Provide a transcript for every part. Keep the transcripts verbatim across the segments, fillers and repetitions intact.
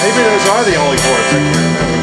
Maybe those are the only chords I can't remember.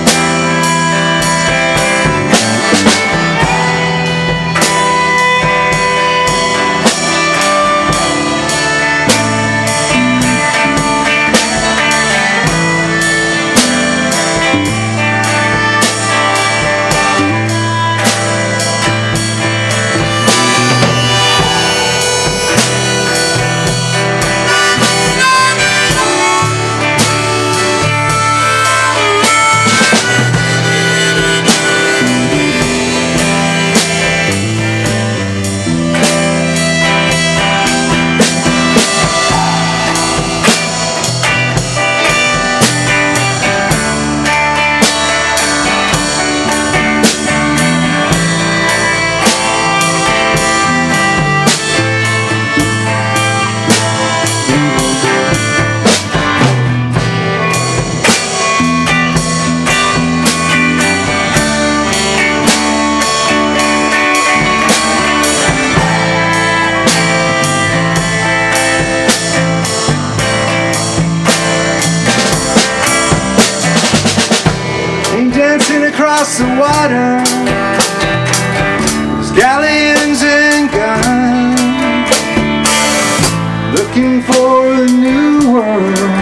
Dancing across the water, there's galleons and guns, looking for a new world,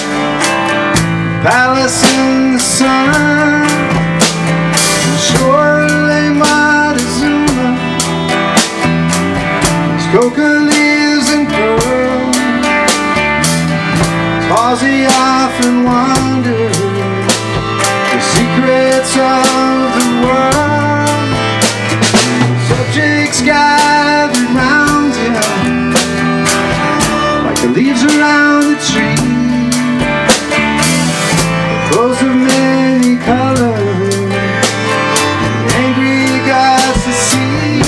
palace in the sun. Surely Montezuma, there's coca leaves and pearls. Halsey often wonders secrets of the world. Subjects gathered round him like the leaves around the tree. The clothes of many colors, the angry gods to see.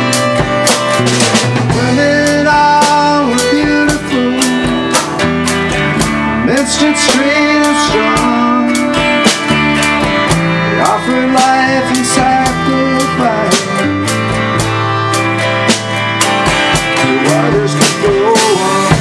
Women all were beautiful, menstrued straight and strong. Offered life and sacrifice, the waters could go on.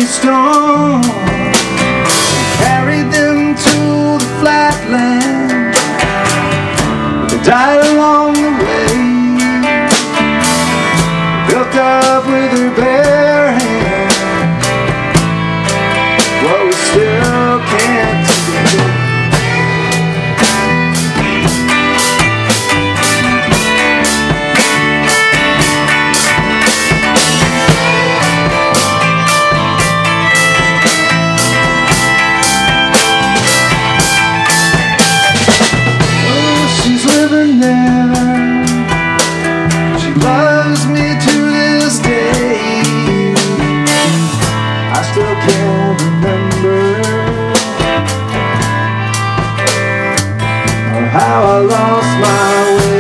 storm, carried them to the flatland, but they died along the way, built up with her bare hands what we still can't do. Can't remember how I lost my way.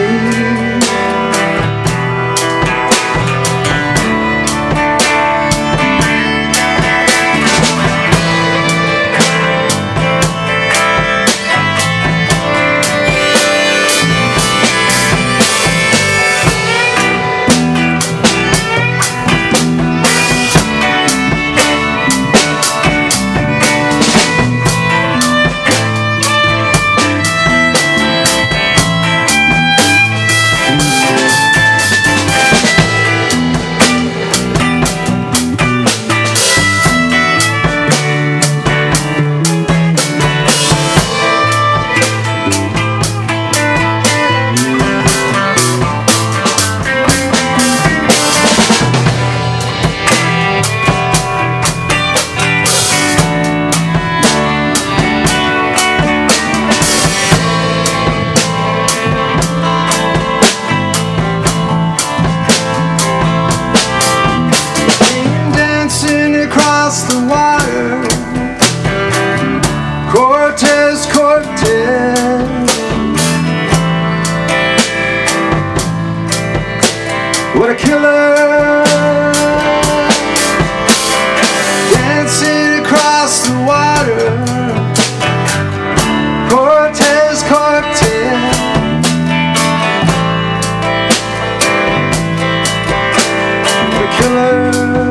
The water, Cortez, Cortez, what a killer, dancing across the water, Cortez, Cortez, what a killer.